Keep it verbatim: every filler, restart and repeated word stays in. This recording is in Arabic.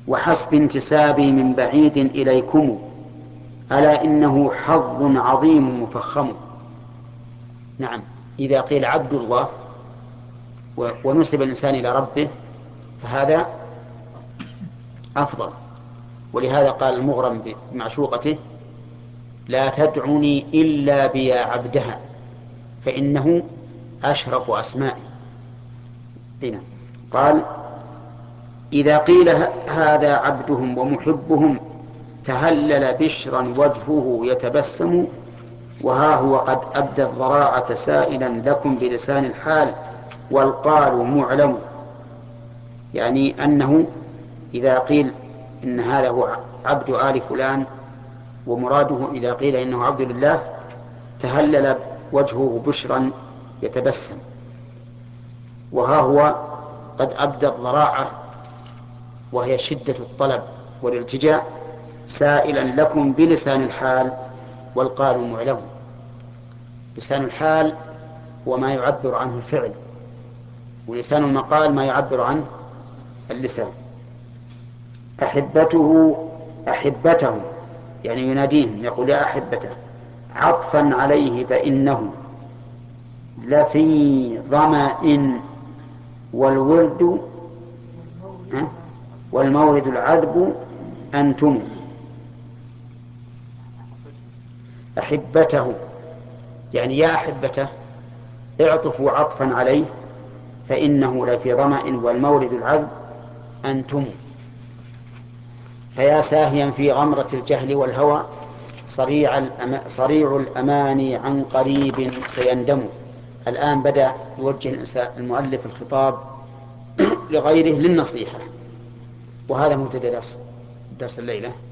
وحسب انتسابي من بعيد إليكم، ألا إنه حظ عظيم مفخم. نعم، إذا قيل عبد الله ونسب الإنسان إلى ربه فهذا أفضل. ولهذا قال المغرم بمعشوقته: لا تدعني إلا بيا عبدها فإنه أشرف أسمائي. هنا قال: إذا قيل هذا عبدهم ومحبهم تهلل بشرا وجهه يتبسم، وها هو قد أبدى الضراعة سائلا لكم بلسان الحال والقال معلم. يعني أنه إذا قيل إن هذا هو عبد آل فلان، ومراده إذا قيل إنه عبد لله، تهلل وجهه بشرا يتبسم، وها هو قد أبدى الضراعة وهي شدة الطلب والالتجاء سائلا لكم بلسان الحال والقال معلم. لسان الحال هو ما يعبر عنه الفعل، ولسان المقال ما يعبر عنه اللسان. أحبته أحبته يعني يناديهم يقول: يا أحبته، عطفا عليه فإنه لفي ظمأ والورد والمورد العذب أنتم. أحبته يعني يا أحبته اعطفوا عطفا عليه فإنه لفي ظمأ والمورد العذب أنتم. فيا ساهيا في غمرة الجهل والهوى صريع, الأما صريع الأماني عن قريب سيندم. الآن بدأ يوجه المؤلف الخطاب لغيره للنصيحة، وهذا مبتدأ درس درس الليلة.